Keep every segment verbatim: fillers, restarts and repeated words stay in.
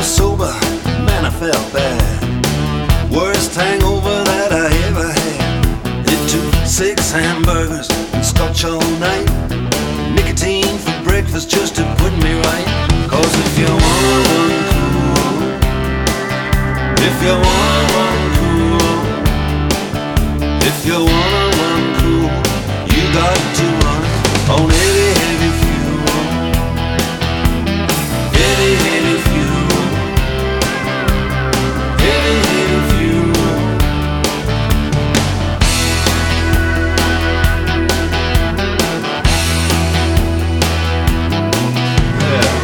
was sober, man, I felt bad. Worst hangover that I ever had. It took six hamburgers and scotch all night. Nicotine for breakfast just to put me right. Cause if you wanna run cool, if you wanna run cool, if you wanna run cool, you got to run on heavy, heavy fuel. Heavy, heavy fuel. Heavy, heavy fuel. Yeah.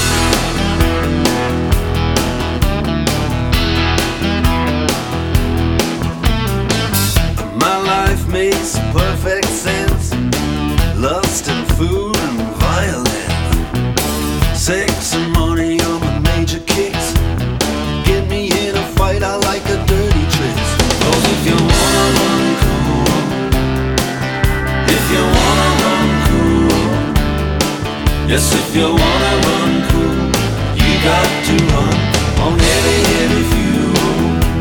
My life makes perfect sense. Lust and food and violence. Sex and money are my major kicks. Get me in a fight, I like a dirty tricks. Cause if you wanna run cool, if you wanna run cool, yes, if you wanna run cool, you got to run on heavy, heavy fuel.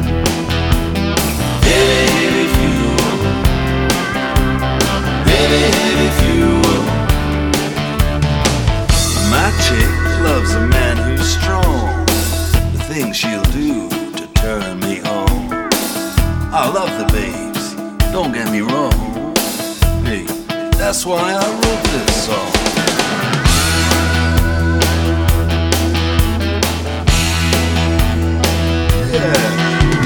Heavy, heavy fuel. Heavy, heavy fuel. My chick loves a man who's strong. The things she'll do to turn me on. I love the babes, don't get me wrong. Hey, that's why I wrote this song. Yeah.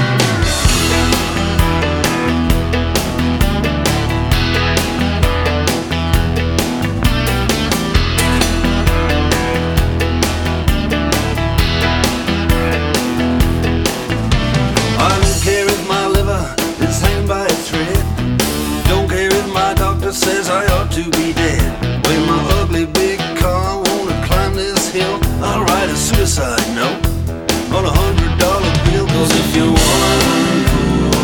I don't care if my liver is hanging by a thread. Don't care if my doctor says I ought to be dead. When my ugly big car wanna climb this hill, I'll write a suicide note on a hundred dollar bill. Cause if you wanna run cool,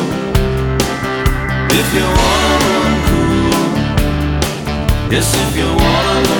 if you wanna run cool, yes, if you wanna